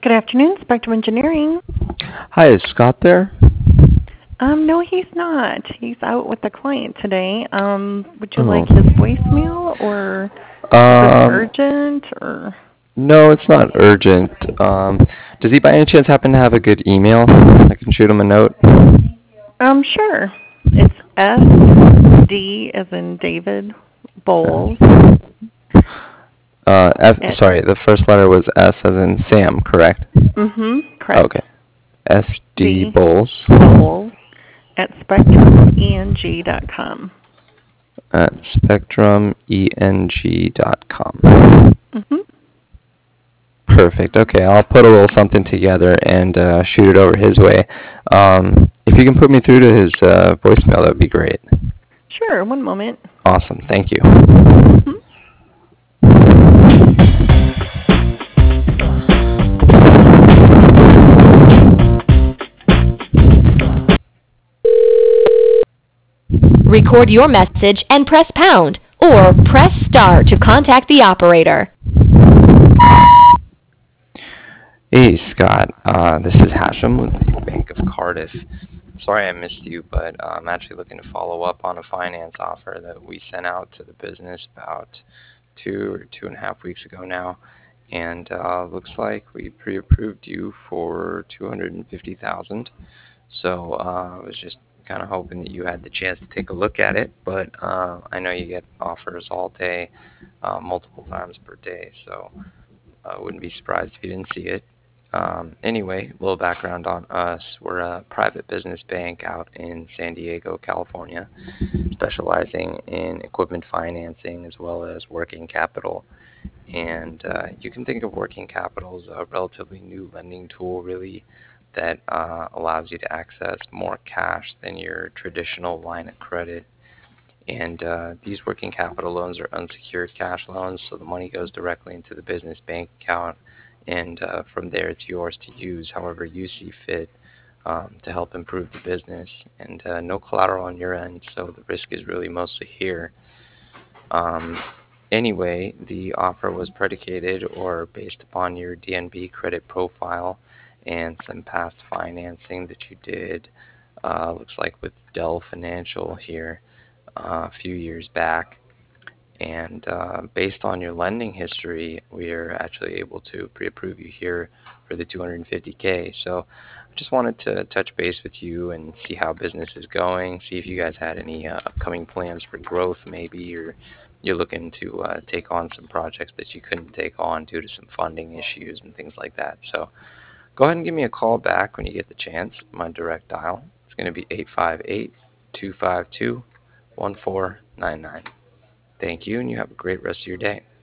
Good afternoon, Spectrum Engineering. Hi, is Scott there? No, he's not. He's out with a client today. Would you Oh. like his voicemail, or is this urgent, or? No, it's not urgent. Does he by any chance happen to have a good email? I can shoot him a note. Sure. It's SD as in David Bowles. Sorry, the first letter was S as in Sam, correct? Correct. Okay. SD Bowles at spectrumeng.com. At spectrumeng.com. Perfect. Okay, I'll put a little something together and shoot it over his way. If you can put me through to his voicemail, that would be great. Sure, one moment. Awesome, thank you. Record your message and press pound, or press star to contact the operator. Hey, Scott. This is Hashem with the Bank of Cardiff. Sorry I missed you, but I'm actually looking to follow up on a finance offer that we sent out to the business about 2.5 weeks ago now. And looks like we pre-approved you for $250,000. So I was just kind of hoping that you had the chance to take a look at it. But I know you get offers all day, multiple times per day. So I wouldn't be surprised if you didn't see it. Anyway, a little background on us. We're a private business bank out in San Diego, California, specializing in equipment financing as well as working capital. And you can think of working capital as a relatively new lending tool, really, that allows you to access more cash than your traditional line of credit. And these working capital loans are unsecured cash loans, so the money goes directly into the business bank account, and from there it's yours to use however you see fit to help improve the business. And no collateral on your end, so the risk is really mostly here. Anyway, the offer was predicated or based upon your DNB credit profile and some past financing that you did, looks like with Dell Financial here a few years back. And based on your lending history, we are actually able to pre-approve you here for the $250K. So I just wanted to touch base with you and see how business is going, see if you guys had any upcoming plans for growth maybe, or you're looking to take on some projects that you couldn't take on due to some funding issues and things like that. So go ahead and give me a call back when you get the chance. My direct dial is going to be 858-252-1499. Thank you, and you have a great rest of your day.